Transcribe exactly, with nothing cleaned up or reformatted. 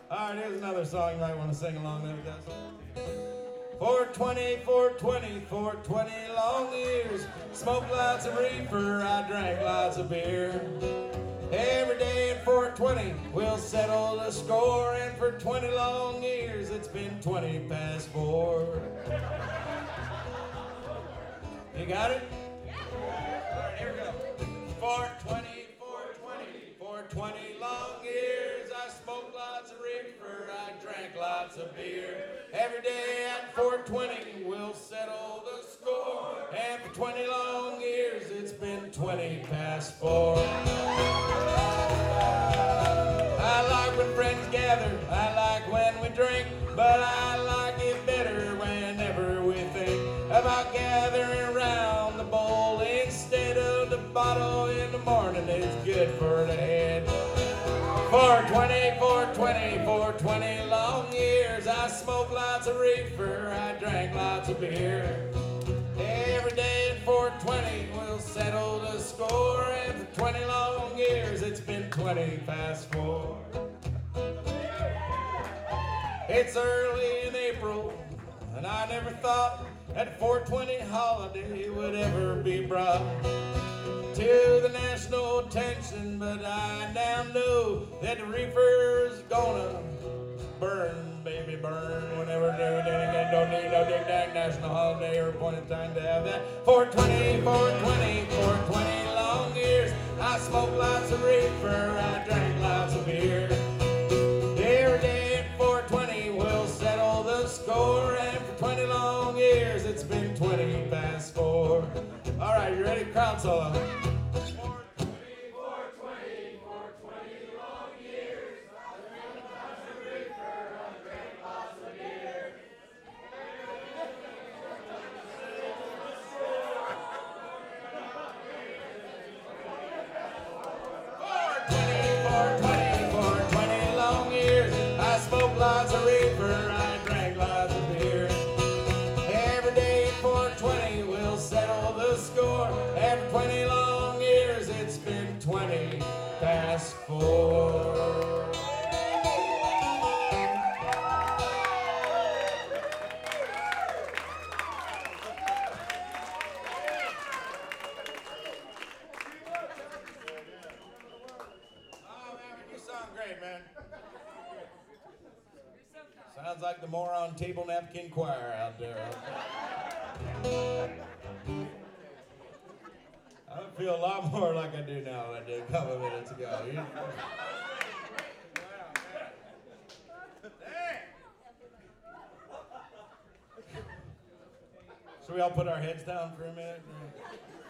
All right, here's another song you might want to sing along with us. four twenty, four twenty, four twenty long years. Smoked lots of reefer, I drank lots of beer. Every day at four twenty, we'll settle the score. And for twenty long years, it's been twenty past four. You got it? Yeah. All right, here we go. four twenty, four twenty, four twenty long years. I smoked lots of reefer, I drank lots of beer. Every day at four twenty, we'll settle the score. And for twenty long years, it's been twenty past four. I like when friends gather, I like when we drink, but I like it better whenever we think about gathering around the bowl instead of the bottle in the morning. It's good for the head. four twenty, four twenty, four twenty long years. I smoked lots of reefer, I drank lots of beer. Every day at four twenty, we'll settle the score. And for twenty long years, it's been twenty past four. It's early in April, and I never thought that four twenty holiday would ever be brought to the national attention, but I now know that the reefer's gonna burn, baby, burn. Whenever they don't need no dig dang national holiday or appointed time to have that. four twenty, four twenty, four twenty long years. I smoked lots of reefer, I drank lots of beer. Every day at four twenty, we'll settle the score. And for twenty long years, it's been twenty past four. All right, you ready? Crowd solo. Lots of reefer, I drank lots of beer. Every day at four twenty, we'll settle the score. After twenty long years, it's been twenty past four. Oh man, you sound great, man. Sounds like the moron table napkin choir out there. I feel a lot more like I do now than I did a couple of minutes ago. You... Should we all put our heads down for a minute?